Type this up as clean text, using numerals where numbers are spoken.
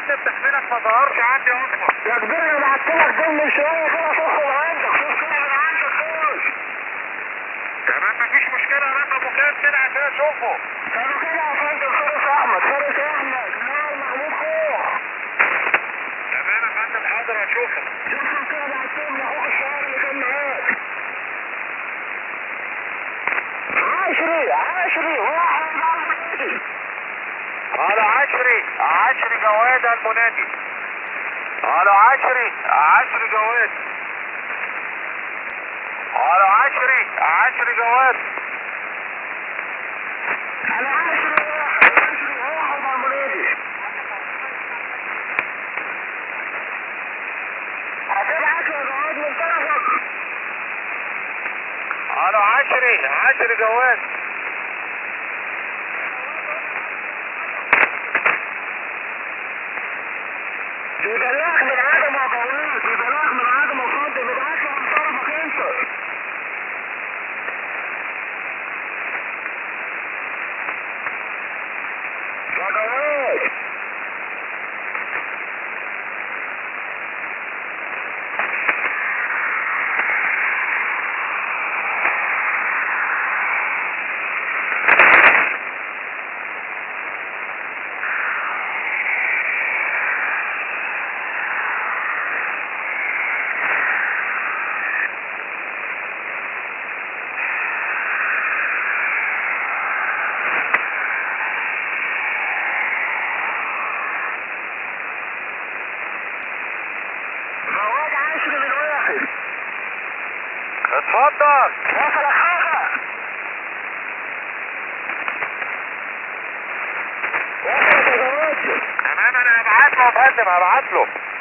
فندم تحميلك ما ظهرش عندي اصلا. يا كبير انا بعتلك دول من شويه كده تدخل عندك، شوف كده من عندك خش. تمام مفيش مشكله، رقمه كام كده عشان اشوفه. كانوا كده يا فندم فارس احمد اللي هو المحمود خوخ. تمام يا فندم حاضر اشوفه. شوفوا كده بعتهم لاخوك الشهر اللي كان معاك. عشري واحد المنادي. على عشري جواد المنادي. على عشري جواد. على عشري جواد. على عشري واحد المنادي. هتبعت يا جواد من طرفك. على عشري جواد. بيبلغ من عدم يا جواد، بيبلغ من عدم يا فندم، ابعت له من طرفك انت. يا جواد عشري من واحد. اتفضل. وصلك حاجة؟ وصلك يا جواد. تمام انا هبعت له يا فندم، هبعت له.